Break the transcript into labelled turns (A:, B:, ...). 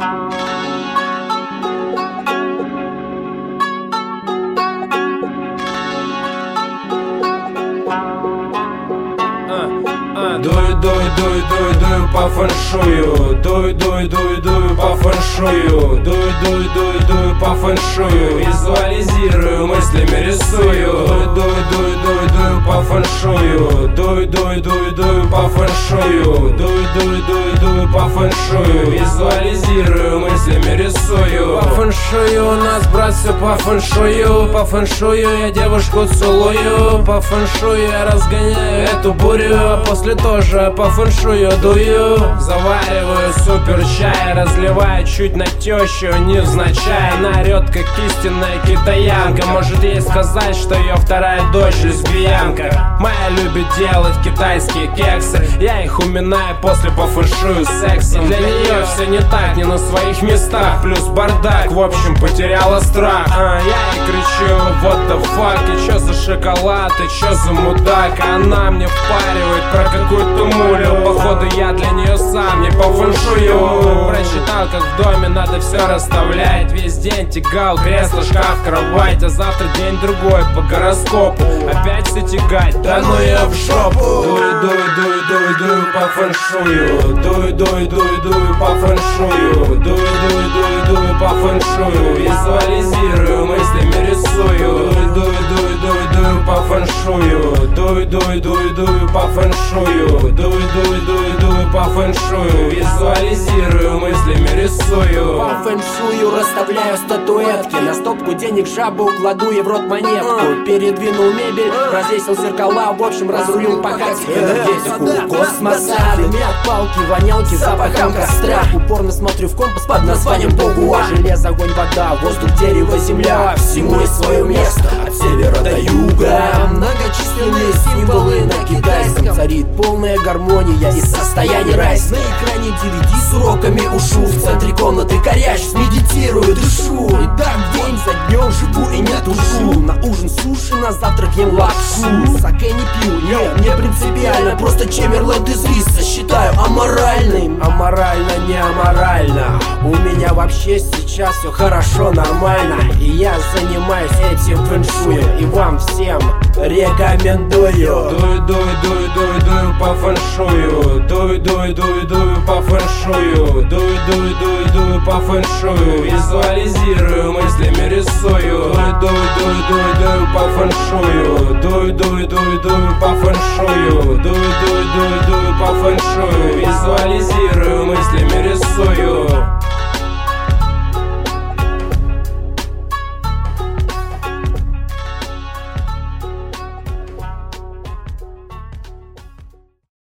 A: Дуй по фэншую, дуй по фэншую, дуй по фэншую, визуализирую, мыслями рисую. Дуй по фэншую, дуй по фэншую, дуй по фэншую, визуализирую, мыслями рисую. По фэншую у нас, брат, все по фэншую. По фэншую я девушку целую, по фэншую я разгоняю эту бурю, а после тоже по фэншую дую. Завариваю супер чай, разливаю чуть на тещу, невзначай. Она орет, как истинная китаянка. Может ей сказать, что ее вторая дочь лесбиянка. Моя любит делать китайские кексы, я их уминаю после по фэншую секса. Для нее все не так, не на своих местах, плюс бардак, в общем потеряла страх. Я ей кричу, what the fuck, и чё за шоколад, и чё за мудак. Она мне впаривает про какую-то мулю, походу я для нее сам не по фэншую. Прочитал, как в доме надо все расставлять. Весь день тягал кресло, шкаф, кровать, а завтра день другой по гороскопу. Опять все тягать, да ну я в жопу. Дуй по фэншую, дуй по фэншую, дуй по фэншую, визуализирую, мыслями рисую. Дуй по фэншую, дуй по фэншую, дуй по фэншую, визуализирую, мыслями рисую.
B: По фэншую расставляю статуэтки, на стопку денег жабу кладу и в рот монетку. Передвинул мебель, развесил зеркала, в общем разрулил по хате энергетику космоса. Дымят палки, вонялки, запахом костра. Упорно смотрю в компас под названием Богуа. Железо, огонь, вода, воздух, дерево, земля. Всему есть свое место, от севера до юга. Многочисленные символы на китайском. Царит полная гармония и состояние райское. На экране DVD с уроками ушу. В центре комнаты корячусь, медитирую, дышу. И так день за днем живу и не тушу. На ужин суши, на завтрак ем лапшу. Саке не пью, нет, не принципиально. Просто Чемберленд из риса считаю аморальным. Аморально, не аморально. У меня вообще сейчас все хорошо, нормально. И я занимаюсь этим фэншуем. И вам всем рекомендую.
A: Дуй по фэншую, дуй по фэншую, дуй по фэншую, визуализирую, мыслями рисую. Дуй по фэншую, дуй по фэншую, дуй по фэншую, визуализирую, мыслями рисую.